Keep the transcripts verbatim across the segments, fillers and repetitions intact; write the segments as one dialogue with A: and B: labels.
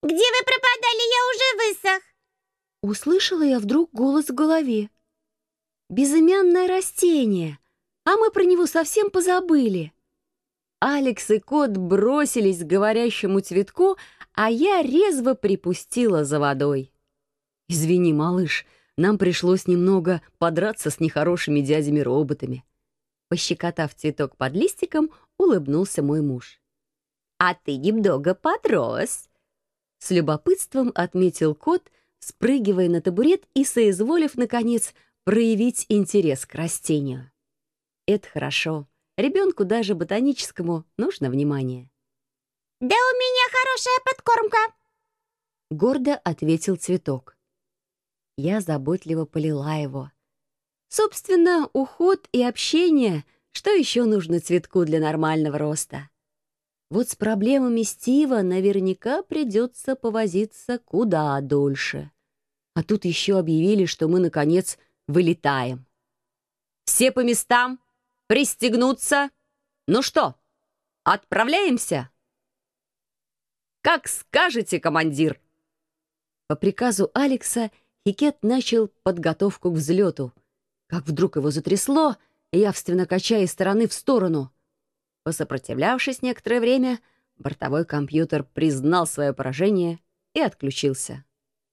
A: Где вы пропадали? Я уже высох.
B: Услышала я вдруг голос в голове. Безымянное растение, а мы про него совсем позабыли. Алекс и кот бросились к говорящему цветку, а я резво припустила за водой. «Извини, малыш, нам пришлось немного подраться с нехорошими дядями-роботами». Пощекотав цветок под листиком, улыбнулся мой муж. «А ты немного подрос», — с любопытством отметил кот, спрыгивая на табурет и соизволив, наконец, проявить интерес к растению. «Это хорошо. Ребенку, даже ботаническому, нужно внимание».
A: «Да у меня хорошая подкормка»,
B: — гордо ответил цветок. Я заботливо полила его. Собственно, уход и общение, что еще нужно цветку для нормального роста? Вот с проблемами Стива наверняка придется повозиться куда дольше. А тут еще объявили, что мы, наконец, вылетаем. «Все по местам! Пристегнуться! Ну что, отправляемся?» «Как скажете, командир!» По приказу Алекса Хикет начал подготовку к взлету. Как вдруг его затрясло, явственно качая из стороны в сторону. Посопротивлявшись некоторое время, бортовой компьютер признал свое поражение и отключился.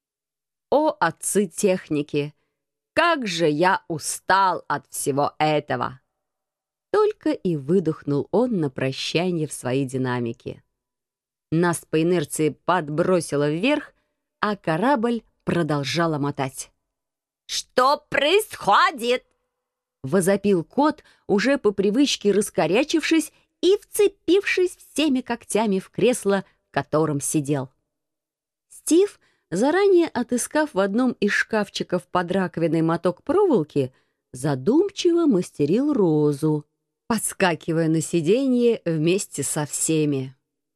B: О, отцы техники! Как же я устал от всего этого! Только и выдохнул он на прощание в свои динамики. Нас по инерции подбросило вверх, а корабль продолжала мотать.
A: «Что происходит?»
B: — возопил кот, уже по привычке раскорячившись и вцепившись всеми когтями в кресло, в котором сидел. Стив, заранее отыскав в одном из шкафчиков под раковиной моток проволоки, задумчиво мастерил розу, подскакивая на сиденье вместе со всеми.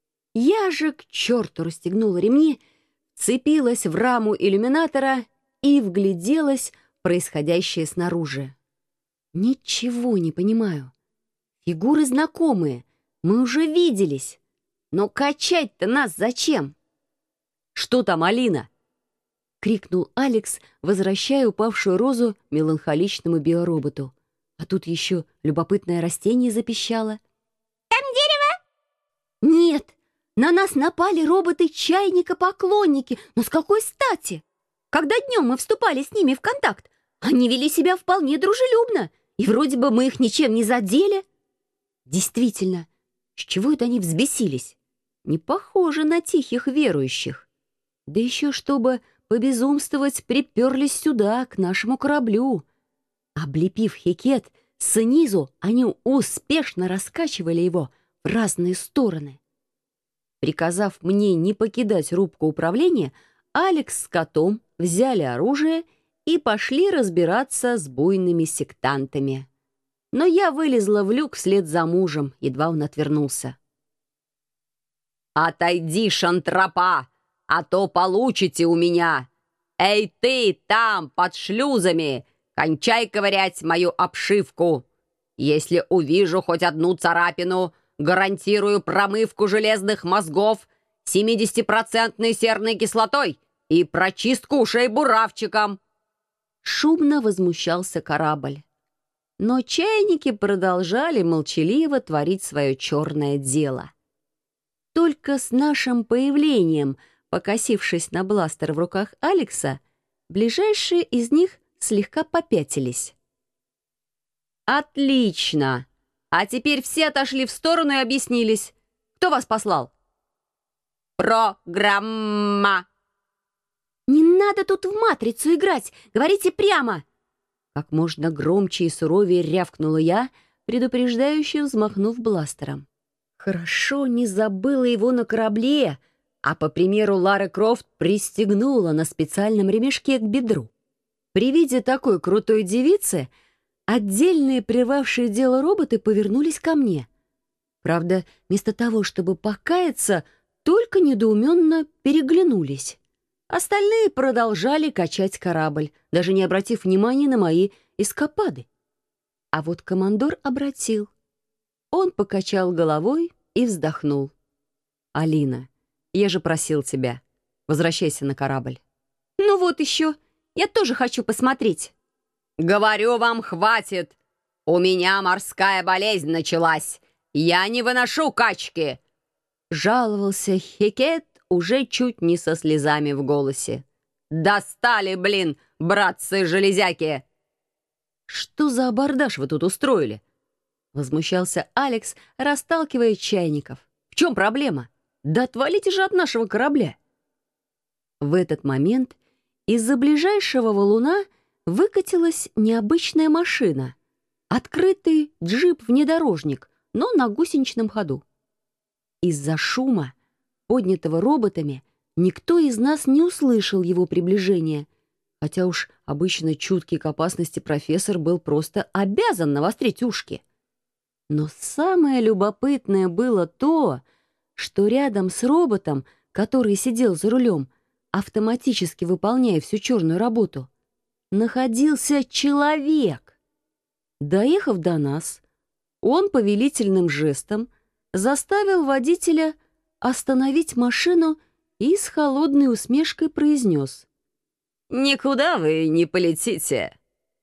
B: Я же к черту расстегнула ремни, вцепилась в раму иллюминатора и вгляделась в происходящее снаружи. Ничего не понимаю. Фигуры знакомые, мы уже виделись. Но качать-то нас зачем? «Что там, Алина?» — крикнул Алекс, возвращая упавшую розу меланхоличному биороботу. А тут еще любопытное растение запищало.
A: «Там дерево?»
B: «Нет, на нас напали роботы-чайника-поклонники. Но с какой стати? Когда днем мы вступали с ними в контакт, они вели себя вполне дружелюбно, и вроде бы мы их ничем не задели». Действительно, с чего это они взбесились? Не похоже на тихих верующих. Да еще чтобы побезумствовать, приперлись сюда, к нашему кораблю. Облепив Хикет, снизу они успешно раскачивали его в разные стороны. Приказав мне не покидать рубку управления, Алекс с котом взяли оружие и пошли разбираться с буйными сектантами. Но я вылезла в люк вслед за мужем, едва он отвернулся. «Отойди, шантропа, а то получите у меня! Эй ты, там, под шлюзами, кончай ковырять мою обшивку! Если увижу хоть одну царапину, гарантирую промывку железных мозгов семидесятипроцентной серной кислотой и прочистку ушей буравчиком!» Шумно возмущался корабль. Но чайники продолжали молчаливо творить свое черное дело. Только с нашим появлением, покосившись на бластер в руках Алекса, ближайшие из них слегка попятились. «Отлично! А теперь все отошли в сторону и объяснились. Кто вас послал?» «Программа!» «Не надо тут в матрицу играть! Говорите прямо!» Как можно громче и суровее рявкнула я, предупреждающе взмахнув бластером. Хорошо не забыла его на корабле, а, по примеру Лары Крофт, пристегнула на специальном ремешке к бедру. При виде такой крутой девицы отдельные прервавшие дело роботы повернулись ко мне. Правда, вместо того, чтобы покаяться, только недоуменно переглянулись. Остальные продолжали качать корабль, даже не обратив внимания на мои эскапады. А вот командор обратил. Он покачал головой и вздохнул. «Алина, я же просил тебя, Возвращайся на корабль».
A: Ну вот еще, я тоже хочу посмотреть.
B: «Говорю вам, хватит! У меня морская болезнь началась. Я не выношу качки!» Жаловался Хекет уже чуть не со слезами в голосе. «Достали, блин, братцы-железяки!» «Что за абордаж вы тут устроили?» Возмущался Алекс, расталкивая чайников. «В чем проблема? Да отвалите же от нашего корабля!» В этот момент из-за ближайшего валуна выкатилась необычная машина. Открытый джип-внедорожник, но на гусеничном ходу. Из-за шума, поднятого роботами, никто из нас не услышал его приближения, хотя уж обычно чуткий к опасности профессор был просто обязан навострить ушки. Но самое любопытное было то, что рядом с роботом, который сидел за рулем, автоматически выполняя всю черную работу, находился человек. Доехав до нас, он повелительным жестом заставил водителя остановить машину и с холодной усмешкой произнес: «Никуда вы не полетите».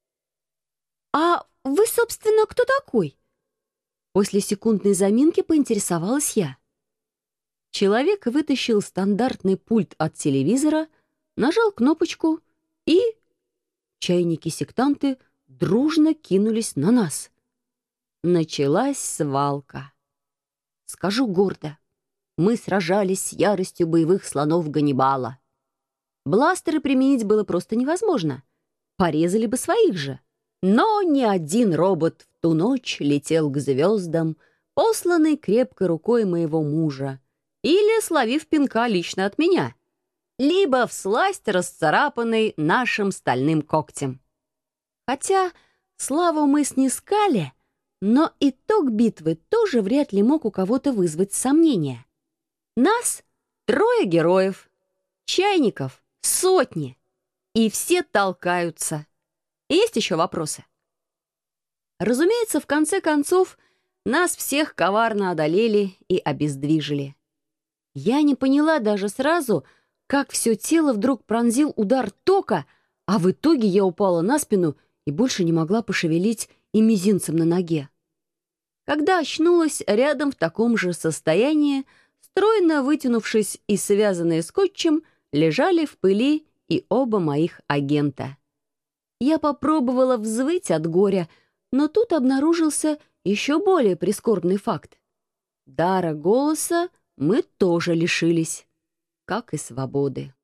A: А вы, собственно, кто такой?
B: После секундной заминки поинтересовалась я. Человек вытащил стандартный пульт от телевизора, нажал кнопочку, и чайники-сектанты дружно кинулись на нас. Началась свалка. Скажу гордо, мы сражались с яростью боевых слонов Ганнибала. Бластеры применить было просто невозможно. Порезали бы своих же. Но ни один робот в ту ночь летел к звездам, посланный крепкой рукой моего мужа, или словив пинка лично от меня, либо всласть расцарапанный нашим стальным когтем. Хотя славу мы снискали, но итог битвы тоже вряд ли мог у кого-то вызвать сомнения. Нас трое героев, чайников сотни, и все толкаются. Есть еще вопросы? Разумеется, в конце концов, нас всех коварно одолели и обездвижили. Я не поняла даже сразу, как все тело вдруг пронзил удар тока, а в итоге я упала на спину и больше не могла пошевелить и мизинцем на ноге. Когда очнулась рядом в таком же состоянии, стройно вытянувшись и связанные скотчем, лежали в пыли и оба моих агента. Я попробовала взвыть от горя, но тут обнаружился еще более прискорбный факт. Дара голоса мы тоже лишились, как и свободы.